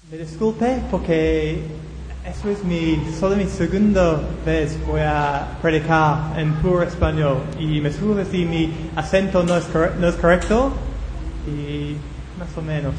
Me disculpe porque eso es solo mi segunda vez voy a predicar en puro español y me disculpe si mi acento no es correcto y más o menos.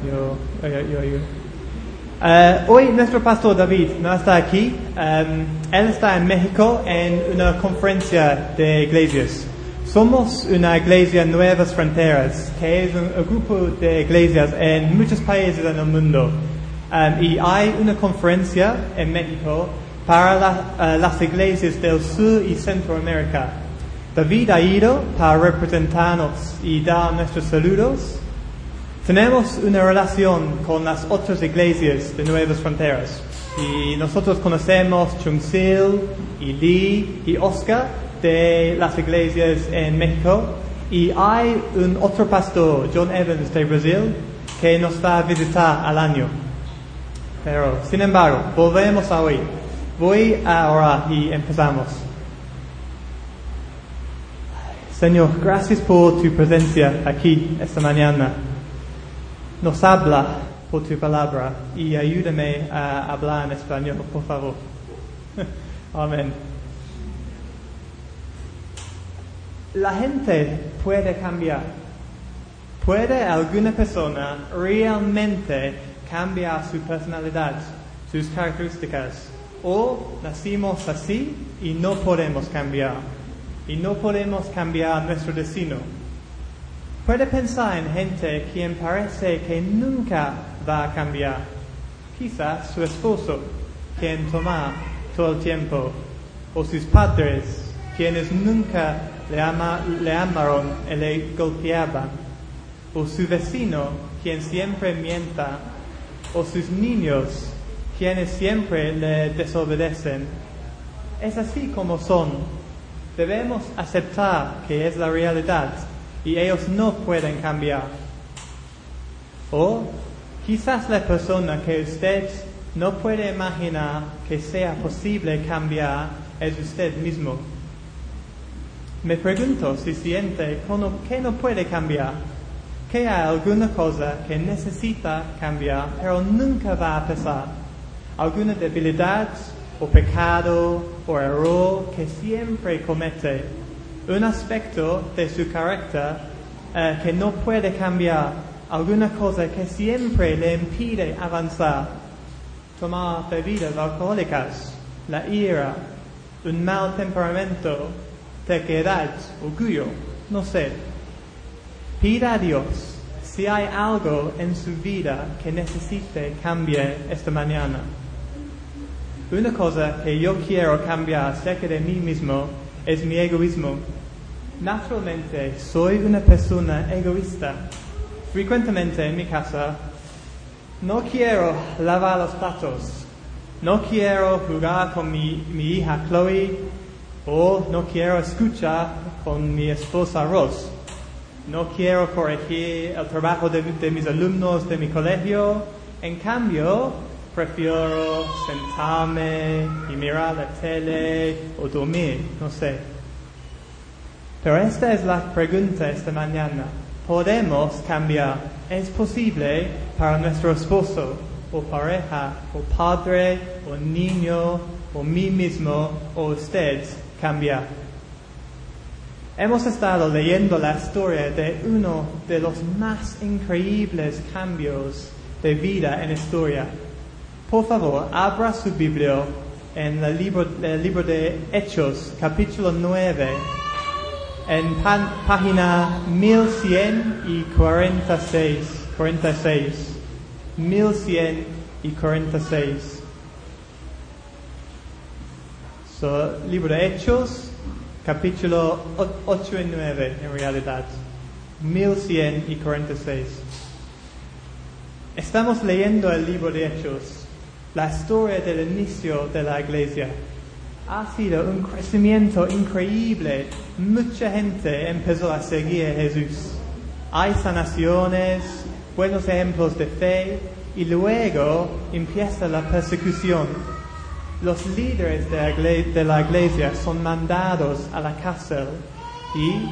Hoy nuestro pastor David no está aquí. Él está en México en una conferencia de iglesias. Somos una iglesia Nuevas Fronteras, que es un grupo de iglesias en muchos países en el mundo. Y hay una conferencia en México para las iglesias del Sur y Centroamérica. David ha ido para representarnos y dar nuestros saludos. Tenemos una relación con las otras iglesias de Nuevas Fronteras. Y nosotros conocemos Chungsil y Lee y Oscar de las iglesias en México. Y hay un otro pastor, John Evans de Brasil, que nos va a visitar al año. Pero, sin embargo, volvemos a hoy. Voy a orar y empezamos. Señor, gracias por tu presencia aquí esta mañana. Nos habla por tu palabra y ayúdame a hablar en español, por favor. Amén. La gente puede cambiar. ¿Puede alguna persona realmente cambiar su personalidad, sus características? ¿O nacimos así y no podemos cambiar? Y no podemos cambiar nuestro destino. Puede pensar en gente quien parece que nunca va a cambiar. Quizás su esposo, quien toma todo el tiempo. O sus padres, quienes nunca le amaron y le golpeaban. O su vecino, quien siempre mienta. O sus niños, quienes siempre le desobedecen. Es así como son. Debemos aceptar que es la realidad y ellos no pueden cambiar. O quizás la persona que usted no puede imaginar que sea posible cambiar es usted mismo. Me pregunto si siente que no puede cambiar, que hay alguna cosa que necesita cambiar pero nunca va a pasar, alguna debilidad o pecado o error que siempre comete, un aspecto de su carácter que no puede cambiar, alguna cosa que siempre le impide avanzar, tomar bebidas alcohólicas, la ira, un mal temperamento, terquedad, orgullo, no sé. Pida a Dios si hay algo en su vida que necesite cambiar esta mañana. Una cosa que yo quiero cambiar acerca de mí mismo es mi egoísmo. Naturalmente soy una persona egoísta. Frecuentemente en mi casa no quiero lavar los platos, no quiero jugar con mi hija Chloe, o no quiero escuchar con mi esposa Rose. No quiero corregir el trabajo de mis alumnos de mi colegio. En cambio, prefiero sentarme y mirar la tele o dormir, no sé. Pero esta es la pregunta esta mañana. ¿Podemos cambiar? ¿Es posible para nuestro esposo, o pareja, o padre, o niño, o mí mismo, o usted cambiar? Hemos estado leyendo la historia de uno de los más increíbles cambios de vida en historia. Por favor, abra su Biblia en el libro de Hechos, capítulo 9, en página 1146. 1146. Libro de Hechos, capítulo 8 y 9, en realidad. 1146. Estamos leyendo el libro de Hechos, la historia del inicio de la iglesia. Ha sido un crecimiento increíble. Mucha gente empezó a seguir a Jesús. Hay sanaciones, buenos ejemplos de fe, y luego empieza la persecución. Los líderes de la iglesia son mandados a la cárcel y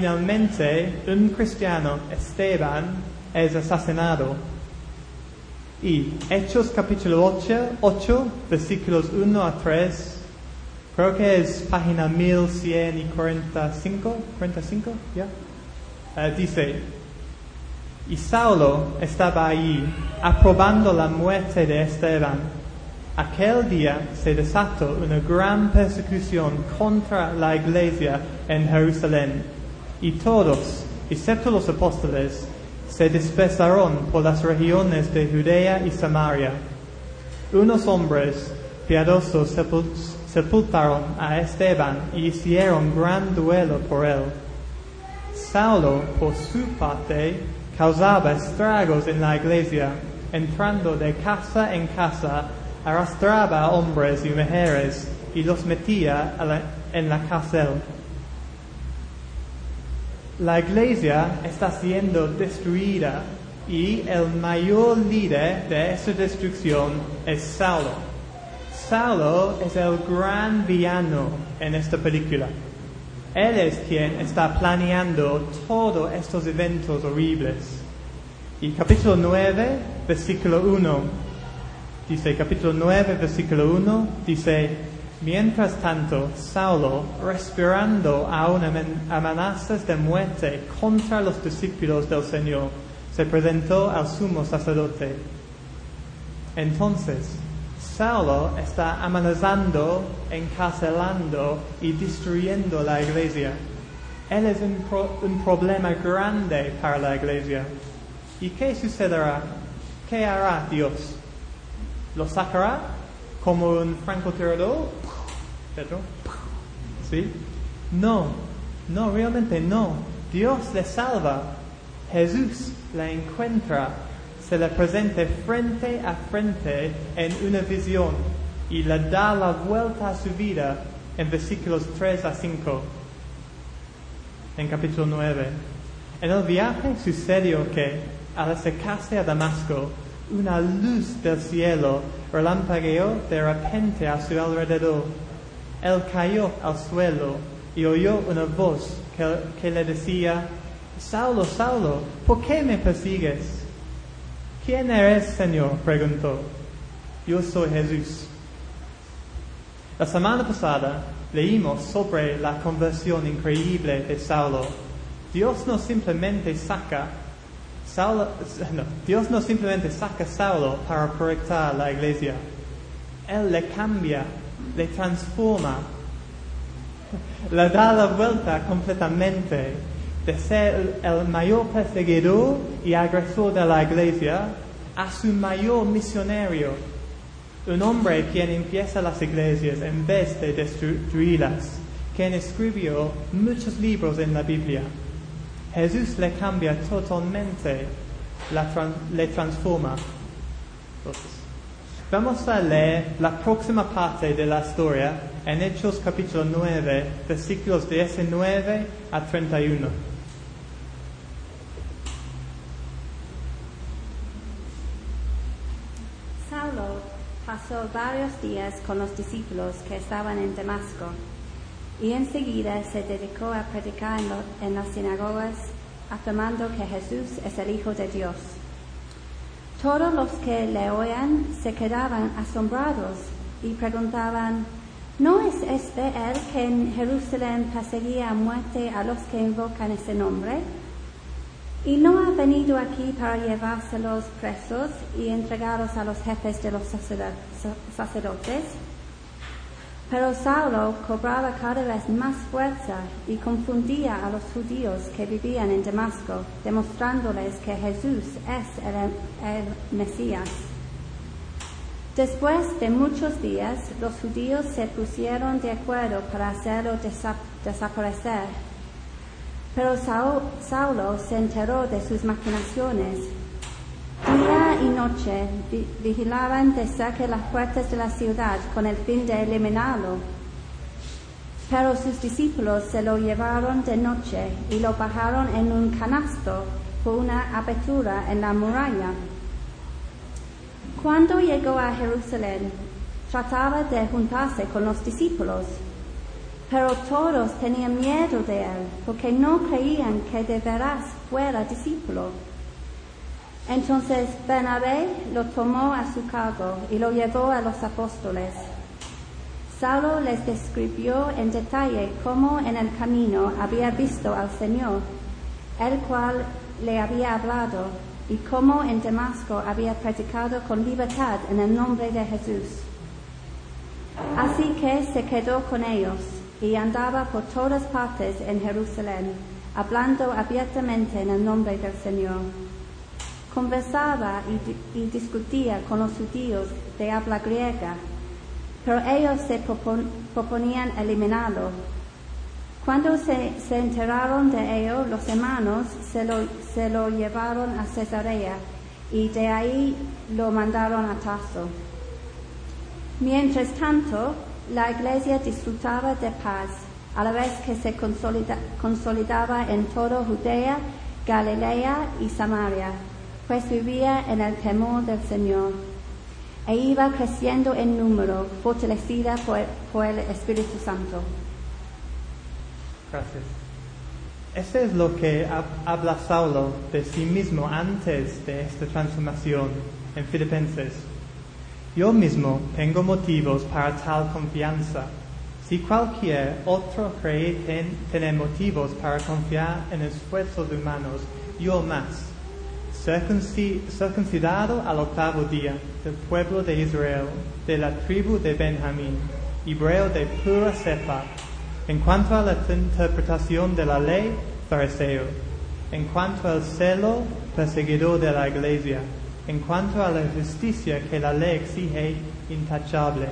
finalmente un cristiano, Esteban, es asesinado. Y Hechos capítulo 8, versículos 1 a 3, creo que es página 1145, ¿ya? Dice, y Saulo estaba allí aprobando la muerte de Esteban. Aquel día se desató una gran persecución contra la iglesia en Jerusalén, y todos, excepto los apóstoles, se dispersaron por las regiones de Judea y Samaria. Unos hombres piadosos sepultaron a Esteban y hicieron gran duelo por él. Saulo, por su parte, causaba estragos en la iglesia, entrando de casa en casa, arrastraba a hombres y mujeres y los metía en la cárcel. La iglesia está siendo destruida y el mayor líder de esa destrucción es Saulo. Saulo es el gran villano en esta película. Él es quien está planeando todos estos eventos horribles. Y capítulo 9, versículo 1, dice, mientras tanto, Saulo, respirando aún amenazas de muerte contra los discípulos del Señor, se presentó al sumo sacerdote. Entonces, Saulo está amenazando, encarcelando y destruyendo la iglesia. Él es un problema grande para la iglesia. ¿Y qué sucederá? ¿Qué hará Dios? ¿Lo sacará como un francotirador? ¿Pedro? ¿Sí? No, realmente no. Dios le salva. Jesús le encuentra, se le presenta frente a frente en una visión y le da la vuelta a su vida en versículos 3 a 5, en capítulo 9. En el viaje sucedió que, al acercarse a Damasco, una luz del cielo relampagueó de repente a su alrededor. Él cayó al suelo y oyó una voz que le decía, Saulo, Saulo, ¿por qué me persigues? ¿Quién eres, Señor?, preguntó. Yo soy Jesús. La semana pasada leímos sobre la conversión increíble de Saulo. Dios no simplemente saca a Saulo para correctar la iglesia. Él le cambia, le transforma, le da la vuelta completamente de ser el mayor perseguidor y agresor de la iglesia a su mayor misionario. Un hombre quien empieza las iglesias en vez de destruirlas, quien escribió muchos libros en la Biblia. Jesús le cambia totalmente, le transforma. Entonces, vamos a leer la próxima parte de la historia en Hechos capítulo 9, versículos 19 a 31. Saulo pasó varios días con los discípulos que estaban en Damasco, y enseguida se dedicó a predicar en las sinagogas, afirmando que Jesús es el Hijo de Dios. Todos los que le oían se quedaban asombrados y preguntaban, ¿no es este él que en Jerusalén perseguía a muerte a los que invocan ese nombre? ¿Y no ha venido aquí para llevárselos presos y entregarlos a los jefes de los sacerdotes? Pero Saulo cobraba cada vez más fuerza y confundía a los judíos que vivían en Damasco, demostrándoles que Jesús es el Mesías. Después de muchos días, los judíos se pusieron de acuerdo para hacerlo desaparecer. Pero Saulo se enteró de sus maquinaciones. Día y noche vigilaban de cerca las puertas de la ciudad con el fin de eliminarlo. Pero sus discípulos se lo llevaron de noche y lo bajaron en un canasto por una abertura en la muralla. Cuando llegó a Jerusalén, trataba de juntarse con los discípulos, pero todos tenían miedo de él, porque no creían que de veras fuera discípulo. Entonces Bernabé lo tomó a su cargo y lo llevó a los apóstoles. Saulo les describió en detalle cómo en el camino había visto al Señor, el cual le había hablado, y cómo en Damasco había predicado con libertad en el nombre de Jesús. Así que se quedó con ellos y andaba por todas partes en Jerusalén, hablando abiertamente en el nombre del Señor. Conversaba y discutía con los judíos de habla griega, pero ellos se proponían eliminarlo. Cuando se enteraron de ello, los hermanos se lo llevaron a Cesarea y de ahí lo mandaron a Tarso. Mientras tanto, la iglesia disfrutaba de paz, a la vez que se consolidaba en toda Judea, Galilea y Samaria, pues vivía en el temor del Señor, e iba creciendo en número, fortalecida por el Espíritu Santo. Gracias. Eso es lo que habla Saulo de sí mismo antes de esta transformación en Filipenses. Yo mismo tengo motivos para tal confianza. Si cualquier otro cree tener motivos para confiar en esfuerzos humanos, yo más. Circuncidado al 8º día, del pueblo de Israel, de la tribu de Benjamín, hebreo de pura cepa. En cuanto a la interpretación de la ley, fariseo. En cuanto al celo, perseguidor de la iglesia. En cuanto a la justicia que la ley exige, intachable.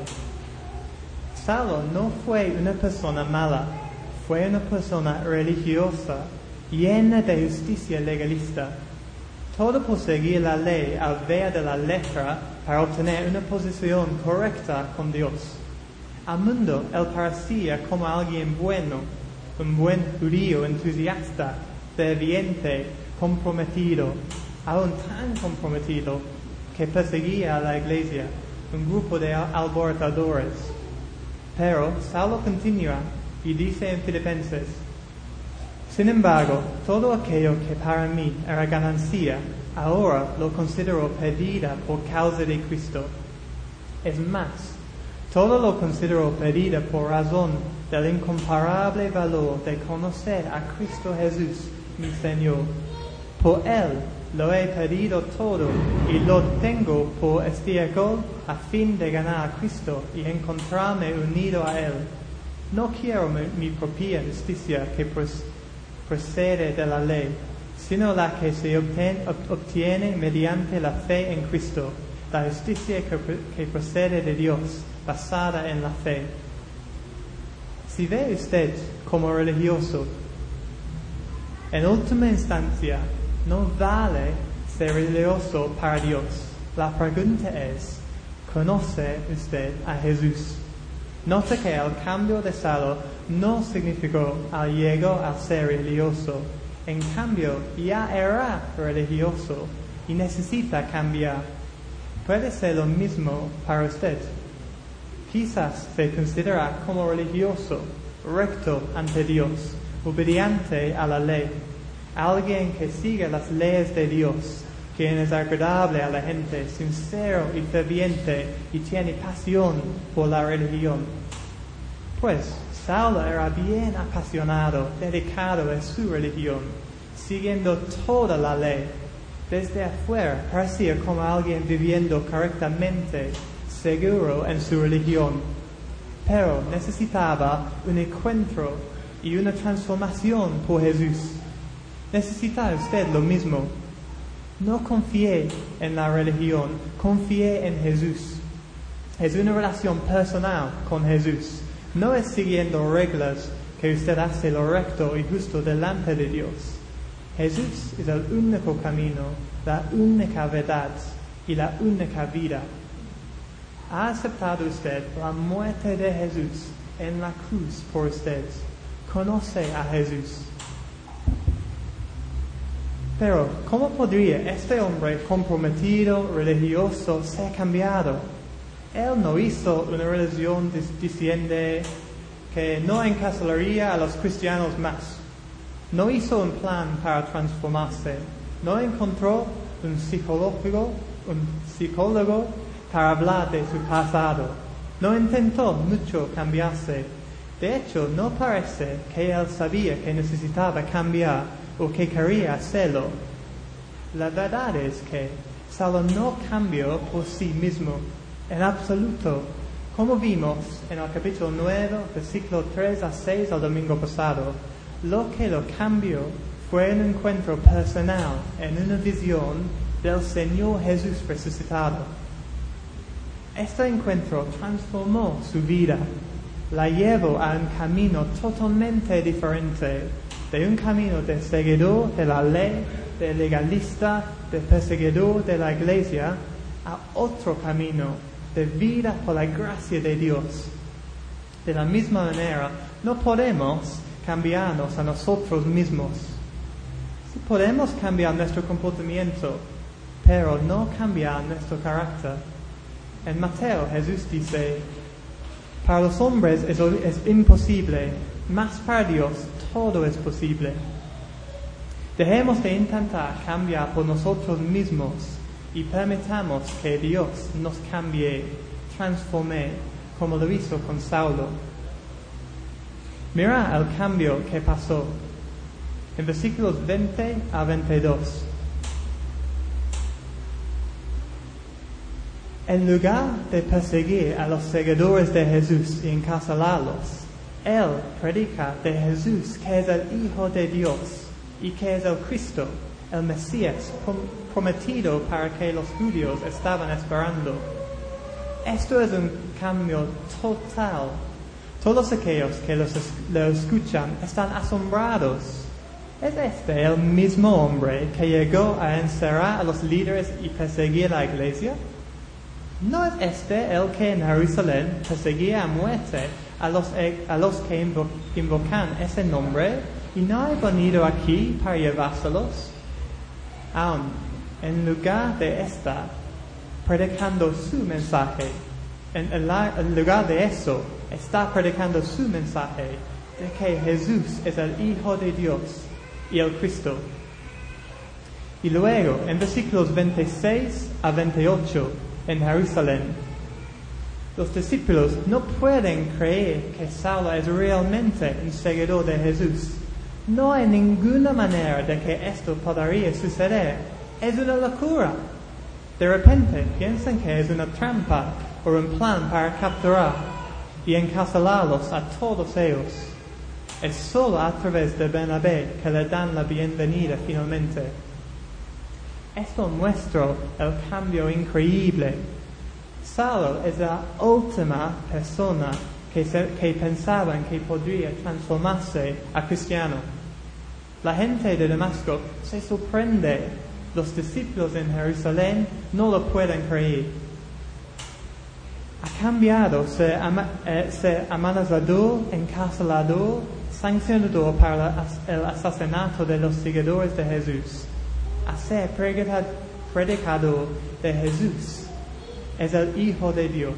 Saulo no fue una persona mala, fue una persona religiosa, llena de justicia legalista. Todo por seguir la ley al pie de la letra para obtener una posición correcta con Dios. Al mundo él parecía como alguien bueno, un buen judío entusiasta, ferviente, comprometido, aún tan comprometido que perseguía a la iglesia, un grupo de alborotadores. Pero Saulo continúa y dice en Filipenses: sin embargo, todo aquello que para mí era ganancia, ahora lo considero pérdida por causa de Cristo. Es más, todo lo considero pérdida por razón del incomparable valor de conocer a Cristo Jesús, mi Señor. Por Él lo he perdido todo y lo tengo por estiércol a fin de ganar a Cristo y encontrarme unido a Él. No quiero mi propia justicia que procede de la ley, sino la que se obtiene mediante la fe en Cristo, la justicia que procede de Dios, basada en la fe. Si ve usted como religioso, en última instancia, no vale ser religioso para Dios. La pregunta es, ¿conoce usted a Jesús? Nota que el cambio de Saulo no significó al llegar a ser religioso. En cambio, ya era religioso y necesita cambiar. Puede ser lo mismo para usted. Quizás se considera como religioso, recto ante Dios, obediente a la ley, alguien que sigue las leyes de Dios, quien es agradable a la gente, sincero y ferviente y tiene pasión por la religión. Pues Saulo era bien apasionado, dedicado a su religión, siguiendo toda la ley. Desde afuera parecía como alguien viviendo correctamente, seguro en su religión. Pero necesitaba un encuentro y una transformación por Jesús. ¿Necesita usted lo mismo? No confíe en la religión, confíe en Jesús. Es una relación personal con Jesús. No es siguiendo reglas que usted hace lo recto y justo delante de Dios. Jesús es el único camino, la única verdad y la única vida. ¿Ha aceptado usted la muerte de Jesús en la cruz por usted? ¿Conoce a Jesús? Pero, ¿cómo podría este hombre comprometido, religioso, ser cambiado? Él no hizo una religión diciendo que no encarcelaría a los cristianos más. No hizo un plan para transformarse. No encontró un psicólogo para hablar de su pasado. No intentó mucho cambiarse. De hecho, no parece que él sabía que necesitaba cambiar o que quería hacerlo. La verdad es que Saulo no cambió por sí mismo, en absoluto. Como vimos en el capítulo 9, versículo 3 a 6 el domingo pasado, lo que lo cambió fue un encuentro personal en una visión del Señor Jesús resucitado. Este encuentro transformó su vida, la llevó a un camino totalmente diferente, de un camino de seguidor de la ley, de legalista, de perseguidor de la iglesia, a otro camino de vida por la gracia de Dios. De la misma manera, no podemos cambiarnos a nosotros mismos. Sí podemos cambiar nuestro comportamiento, pero no cambiar nuestro carácter. En Mateo, Jesús dice, para los hombres es imposible, mas para Dios todo es posible. Dejemos de intentar cambiar por nosotros mismos y permitamos que Dios nos cambie, transforme, como lo hizo con Saulo. Mira el cambio que pasó en versículos 20 a 22. En lugar de perseguir a los seguidores de Jesús y encarcelarlos, él predica de Jesús, que es el Hijo de Dios y que es el Cristo, el Mesías prometido para que los judíos estaban esperando. Esto es un cambio total. Todos aquellos que lo escuchan están asombrados. ¿Es este el mismo hombre que llegó a encerrar a los líderes y perseguir a la iglesia? ¿No es este el que en Jerusalén perseguía a muerte a los que invocan ese nombre y no ha venido aquí para llevárselos? Aún, en lugar de estar predicando su mensaje, en lugar de eso, está predicando su mensaje de que Jesús es el Hijo de Dios y el Cristo. Y luego, en versículos 26 a 28, en Jerusalén, los discípulos no pueden creer que Saulo es realmente un seguidor de Jesús. No hay ninguna manera de que esto podría suceder. Es una locura. De repente piensan que es una trampa o un plan para capturar y encarcelarlos a todos ellos. Es solo a través de Bernabé que le dan la bienvenida finalmente. Esto muestra el cambio increíble. Saulo es la última persona que pensaban que podría transformarse a cristiano. La gente de Damasco se sorprende. Los discípulos en Jerusalén no lo pueden creer. Ha cambiado ser amenazador, encarcelador, sancionador para el asesinato de los seguidores de Jesús, a ser predicador de Jesús. Es el Hijo de Dios.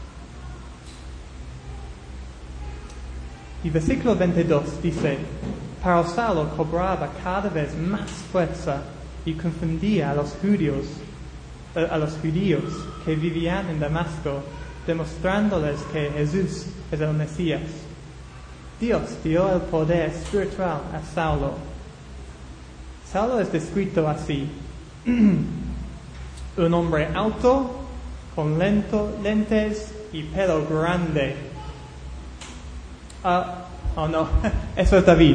Y versículo 22 dice, pero Saulo cobraba cada vez más fuerza y confundía a los judíos que vivían en Damasco, demostrándoles que Jesús es el Mesías. Dios dio el poder espiritual a Saulo. Saulo es descrito así: un hombre alto, con lentes y pelo grande. Oh no, eso es David.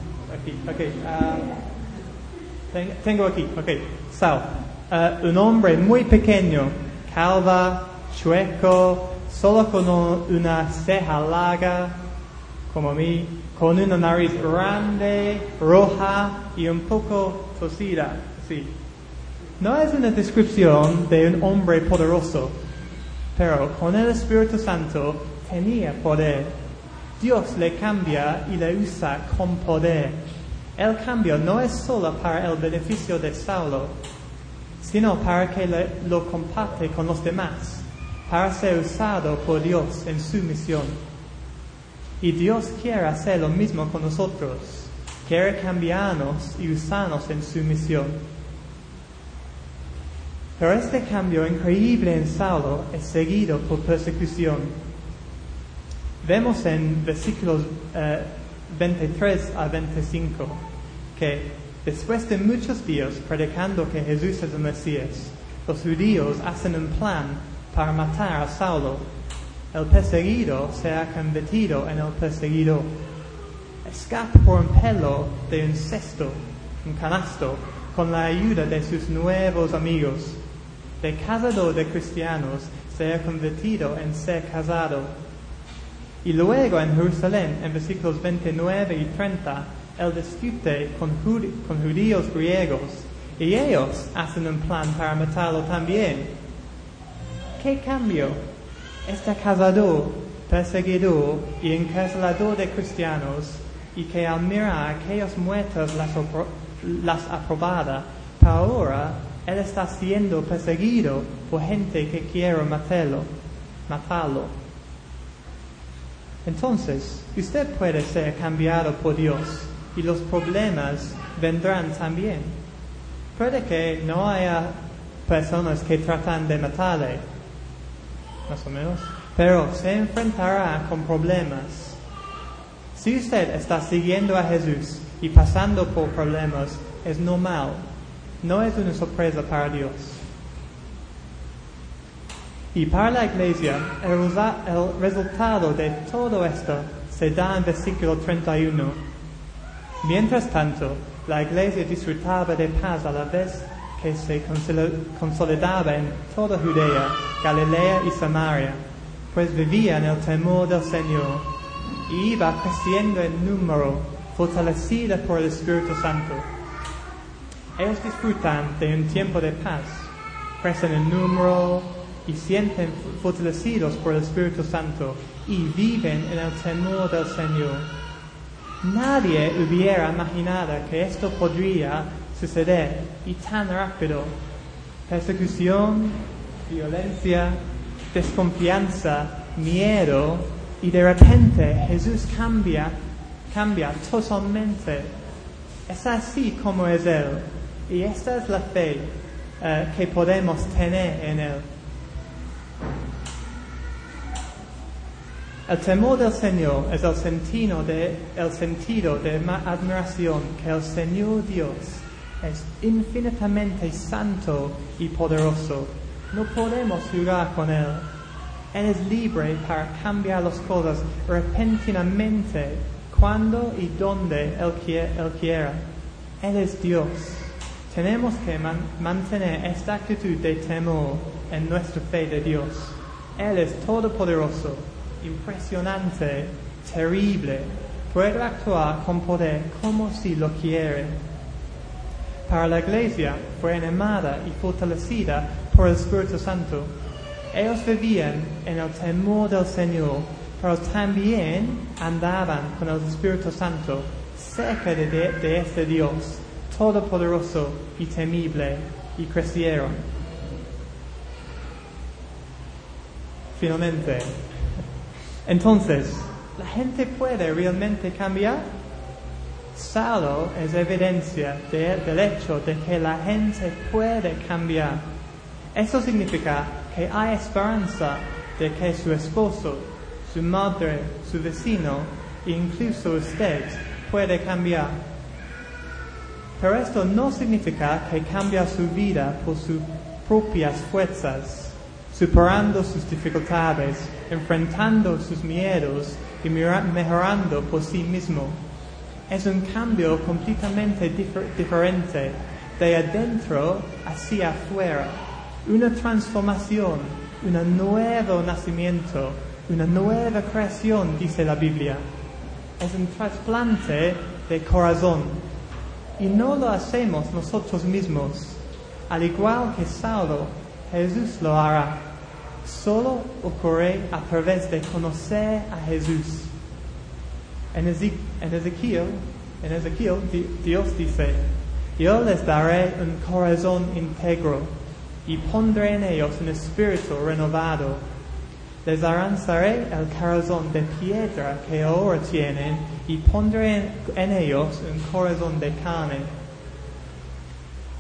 Tengo aquí, Saulo. Un hombre muy pequeño, calva, chueco, solo con una ceja larga, como mí, con una nariz grande, roja y un poco tosida. Sí. No es una descripción de un hombre poderoso, pero con el Espíritu Santo tenía poder. Dios le cambia y le usa con poder. El cambio no es solo para el beneficio de Saulo, sino para que lo comparte con los demás, para ser usado por Dios en su misión. Y Dios quiere hacer lo mismo con nosotros. Quiere cambiarnos y usarnos en su misión. Pero este cambio increíble en Saulo es seguido por persecución. Vemos en versículos 23 a 25 que después de muchos días predicando que Jesús es el Mesías, los judíos hacen un plan para matar a Saulo. El perseguido se ha convertido en el perseguidor. Escapa por un pelo de un cesto, un canasto, con la ayuda de sus nuevos amigos. De cazador de cristianos se ha convertido en ser casado. Y luego en Jerusalén, en versículos 29 y 30, él discute con judíos griegos y ellos hacen un plan para matarlo también. ¿Qué cambio? Este cazador, perseguidor y encarcelador de cristianos, y que al mirar a aquellos muertos las aprobada, para ahora él está siendo perseguido por gente que quiere matarlo. Entonces, usted puede ser cambiado por Dios y los problemas vendrán también. Puede que no haya personas que tratan de matarle, más o menos, pero se enfrentará con problemas. Si usted está siguiendo a Jesús y pasando por problemas, es normal, no es una sorpresa para Dios. Y para la iglesia, el resultado de todo esto se da en versículo 31. Mientras tanto, la iglesia disfrutaba de paz a la vez que se consolidaba en toda Judea, Galilea y Samaria, pues vivía en el temor del Señor, y iba creciendo en número, fortalecida por el Espíritu Santo. Ellos disfrutan de un tiempo de paz, crecen en número y sienten fortalecidos por el Espíritu Santo y viven en el temor del Señor. Nadie hubiera imaginado que esto podría suceder y tan rápido. Persecución, violencia, desconfianza, miedo, y de repente Jesús cambia totalmente. Es así como es Él, y esta es la fe que podemos tener en Él. El temor del Señor es el sentido de admiración que el Señor Dios es infinitamente santo y poderoso. No podemos jugar con Él. Él es libre para cambiar las cosas repentinamente, cuando y donde Él quiera. Él es Dios. Tenemos que mantener esta actitud de temor en nuestra fe de Dios. Él es todopoderoso, impresionante, terrible, puede actuar con poder como si lo quiere. Para la iglesia fue animada y fortalecida por el Espíritu Santo. Ellos vivían en el temor del Señor, pero también andaban con el Espíritu Santo cerca de este Dios todopoderoso y temible, y crecieron. Finalmente, entonces, ¿la gente puede realmente cambiar? Saulo es evidencia del hecho de que la gente puede cambiar. Eso significa que hay esperanza de que su esposo, su madre, su vecino e incluso usted puede cambiar. Pero esto no significa que cambia su vida por sus propias fuerzas, superando sus dificultades, enfrentando sus miedos y mejorando por sí mismo. Es un cambio completamente diferente, de adentro hacia afuera, una transformación, un nuevo nacimiento, una nueva creación, dice la Biblia. Es un trasplante de corazón. Y no lo hacemos nosotros mismos. Al igual que Saulo, Jesús lo hará. Solo ocurre a través de conocer a Jesús. En Ezequiel, Dios dice: yo les daré un corazón íntegro y pondré en ellos un espíritu renovado. Les arrancaré el corazón de piedra que ahora tienen y pondré en ellos un corazón de carne.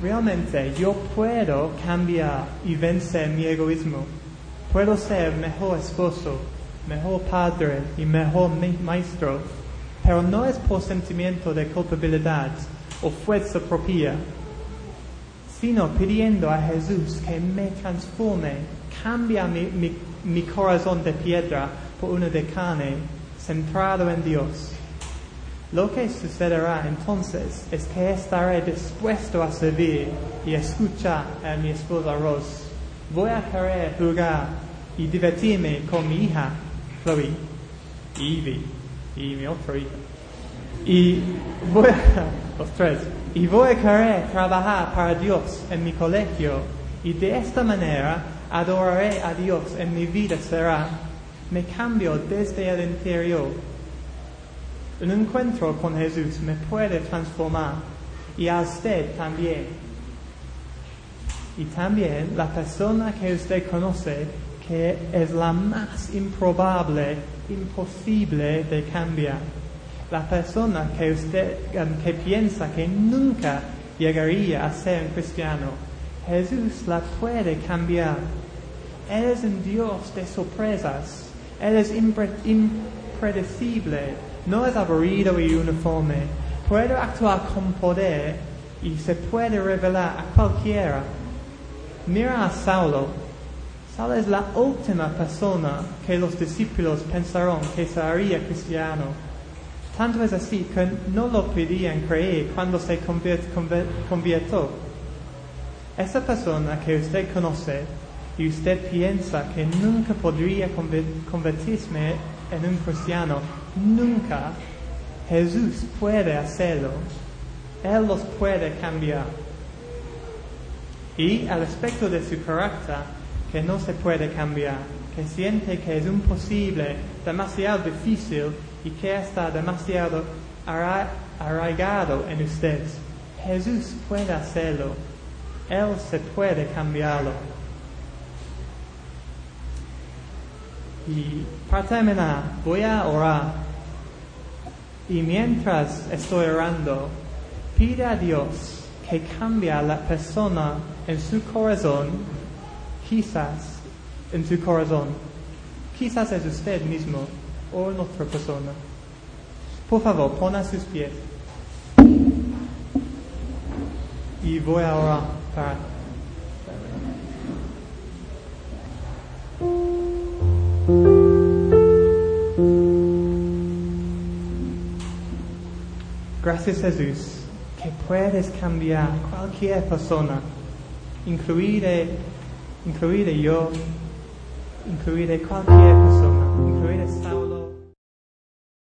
Realmente yo puedo cambiar y vencer mi egoísmo. Puedo ser mejor esposo, mejor padre y mejor maestro, pero no es por sentimiento de culpabilidad o fuerza propia, sino pidiendo a Jesús que me transforme, cambia mi corazón de piedra por uno de carne, centrado en Dios. Lo que sucederá entonces es que estaré dispuesto a servir y escuchar a mi esposa Rose. Voy a querer jugar y divertirme con mi hija Chloe, y Ivy, y mi otra hija. Los tres. Y voy a querer trabajar para Dios en mi colegio, y de esta manera adoraré a Dios en mi vida será. Me cambio desde el interior. Un encuentro con Jesús me puede transformar, y a usted también. Y también la persona que usted conoce, que es la más improbable, imposible de cambiar. La persona que usted que piensa que nunca llegaría a ser un cristiano, Jesús la puede cambiar. Él es un Dios de sorpresas. Él es impredecible, no es aburrido y uniforme. Puede actuar con poder y se puede revelar a cualquiera. Mira a Saulo. Saulo es la última persona que los discípulos pensaron que se haría cristiano. Tanto es así que no lo podían creer cuando se convirtió. Esa persona que usted conoce y usted piensa que nunca podría convertirse en un cristiano, nunca, Jesús puede hacerlo. Él los puede cambiar. Y al respecto de su carácter, que no se puede cambiar, que siente que es imposible, demasiado difícil y que está demasiado arraigado en usted, Jesús puede hacerlo. Él se puede cambiarlo. Y para terminar, voy a orar. Y mientras estoy orando, pide a Dios que cambie a la persona en su corazón, quizás en su corazón. Quizás es usted mismo o en otra persona. Por favor, pon a sus pies. Y voy a orar para. Gracias, Jesús, que puedes cambiar cualquier persona, incluida yo, incluida cualquier persona, incluida Saúl.